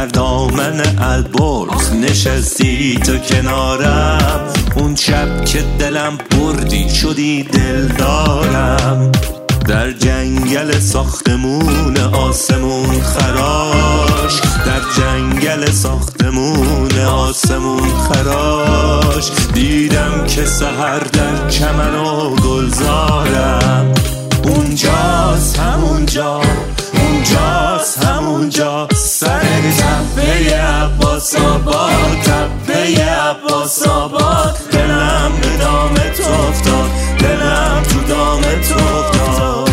در دامن البرز نشستی تو کنارم، اون شب که دلم بردی شدی دلدارم. در جنگل ساختمون آسمون خراش، در جنگل ساختمون آسمون خراش، دیدم که سحر در چمن و گلزارم. اونجاست همونجا، اونجاست همونجا، سر تپه عباس آباد، تپه عباس آباد. دلم به دام تو افتاد، دلم تو دام تو افتاد.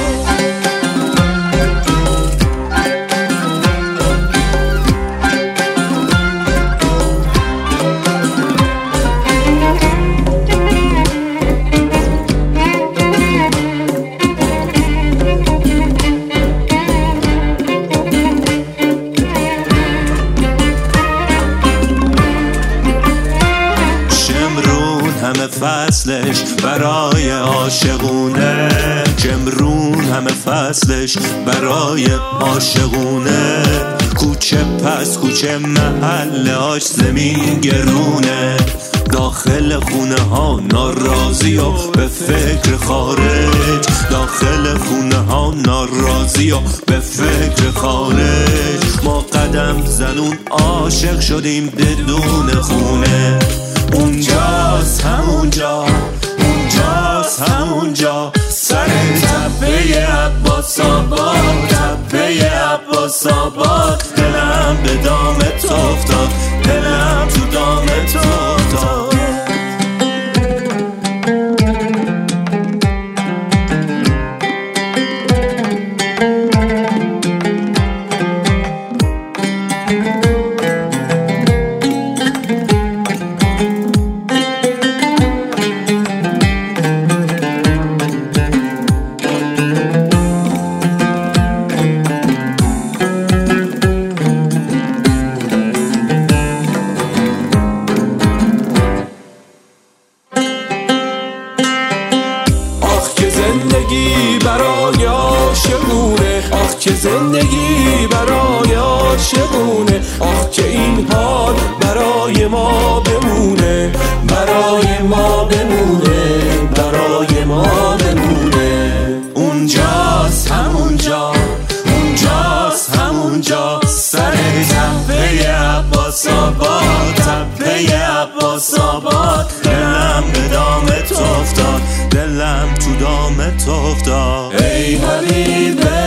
همه فصلش برای عاشقونه، جمرون همه فصلش برای عاشقونه. کوچه پس کوچه محله هاش زمین گرونه، داخل خونه ها ناراضی و به فکر خارج، داخل خونه ها ناراضی و به فکر خارج. ما قدم زنون عاشق شدیم بدون خونه. اونجاست همونجا، اونجاست همونجا، سر تپه عباس آباد، تپه عباس آباد. دلم به دام تو افتاد، دلم تو دام تو افتاد. زندگی برای عاشقونه، آخ که زندگی برای عاشقونه، آخ که این حال برای ما بمونه، برای ما بمونه، برای ما بمونه. اونجاست همونجا، اونجاست همونجا، سر تپه عباس آباد، تپه عباس آباد. دلم به دام تو افتاد، دلم تو دام تو افتاد. ای حبیب